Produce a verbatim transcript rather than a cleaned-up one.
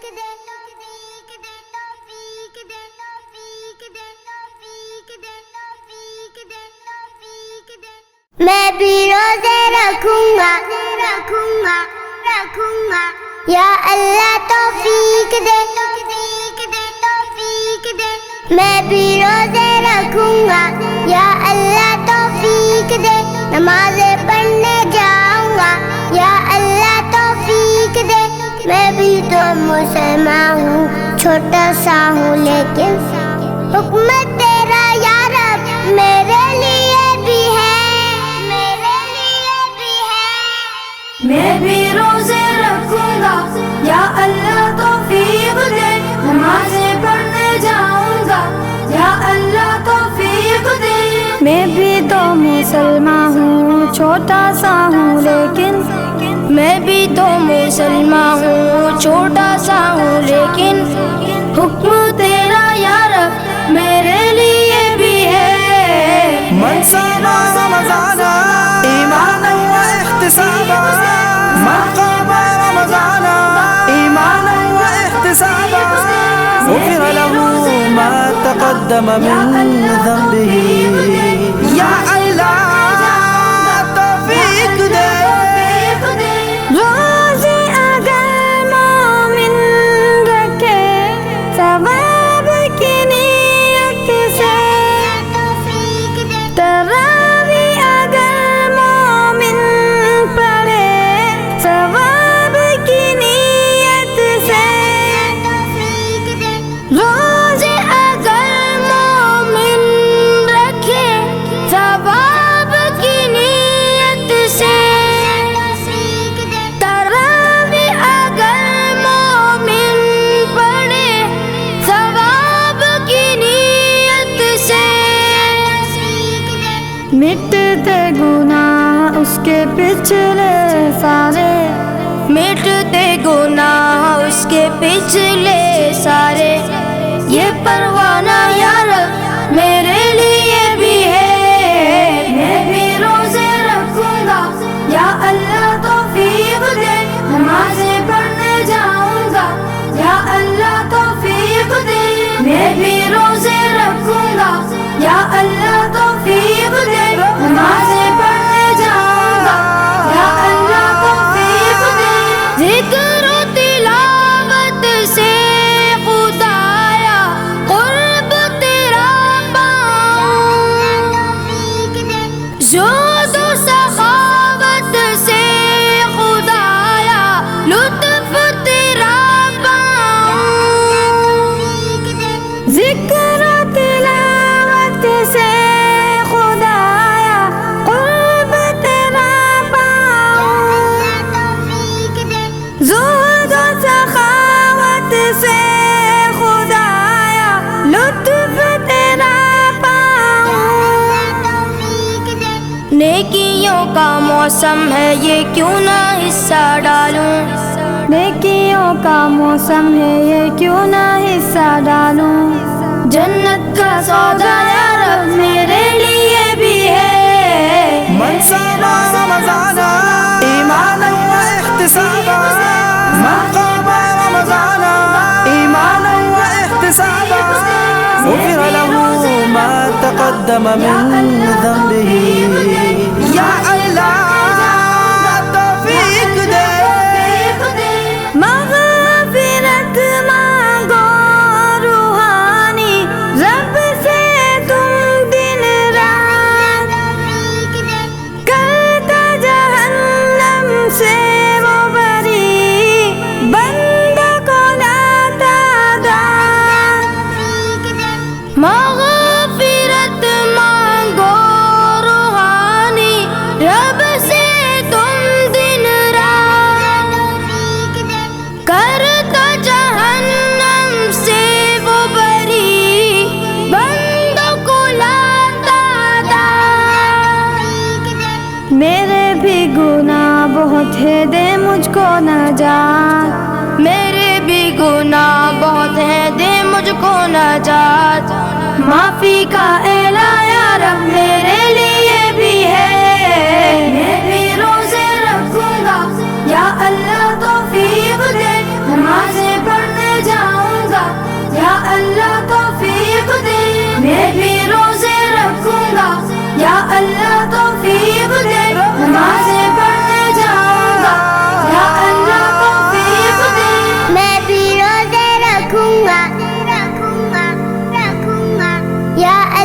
میں بھی روزے رکھوں گا رکھوں گا رکھوں گا یا اللہ توفیق دے توفیق دے توفیق دے میں بھی روزے رکھوں گا یا اللہ توفیق دے نمازیں پڑھنے جاؤں گا یا اللہ توفیق دے میں بھی تو مسلمان ہوں چھوٹا سا ہوں لیکن حکمت تیرا یا رب میرے لیے بھی ہے میرے لیے بھی ہے میں بھی روزے رکھوں گا یا اللہ توفیق دے نمازیں پڑھنے جاؤں گا یا اللہ توفیق دے میں بھی تو مسلمان ہوں چھوٹا سا ہوں لیکن میں بھی تو مسلمان ہوں چھوٹا سا ہوں لیکن حکم تیرا یا رب میرے لیے بھی ہے من صام رمضان ایمانا واحتسابا من قام رمضان ایمانا واحتسابا غفر له ما تقدم من ذنبه یا اللہ توفیق دے روزے اگر مومن رکھے ثواب کی نیت سے تراوی اگر مومن پڑھے ثواب کی نیت سے روزے اگر مومن رکھے ثواب کی نیت سے تراوی اگر مومن پڑھے ثواب کی نیت سے مٹتے گناہ اس کے پچھلے سارے مٹتے گناہ اس کے پچھلے سارے یہ پروانہ یا رب میرے لیے بھی ہے میں بھی روزے رکھوں گا یا اللہ توفیق دے نمازیں پڑھنے جاؤں گا یا اللہ توفیق دے میں بھی روزے رکھوں گا یا اللہ توفیق دے نمازیں پڑھنے جاؤں گا یا اللہ توفیق دے ذکر و تلاوت سے خدایا قرب تیرا پاؤں زہد و سخاوت سے خدایا لطف تیرا پاؤں ذکر و تلاوت سے خدایا قرب تیرا پاؤں زہد و سخاوت سے خدایا لطف تیرا پاؤں نیکیوں کا موسم ہے یہ کیوں نہ حصہ ڈالوں نیکیوں کا موسم ہے یہ کیوں نہ حصہ ڈالوں جنت کا سودا یا رب میرے لیے بھی ہے من صام رمضان ایمانا واحتسابا من قام رمضان ایمانا واحتسابا غفر له ما تقدم من ذنبه یا اللہ توفیق دے مغفرت مانگو روحانی رب سے تم دن رات کرتا جہنم سے وہ بری بندہ کو لاتا دار مغفرت مانگو روحانی رب سے تم دن رات کرتا جہنم سے وہ بری بندوں کو لاتا دار میرے بھی گناہ بہت ہے دے مجھ کو نجات میرے بھی گناہ بہت ہیں دے مجھ کو نجات معافی کا اعلان یا رب میرے لیے بھی ہے میں بھی روزے رکھوں گا یا اللہ توفیق دے نمازیں پڑھنے اللہ توفیق دے نمازیں پڑھنے جاؤں گا یا اللہ توفیق دے میں بھی روزے رکھوں گا رکھوں گا رکھوں گا یا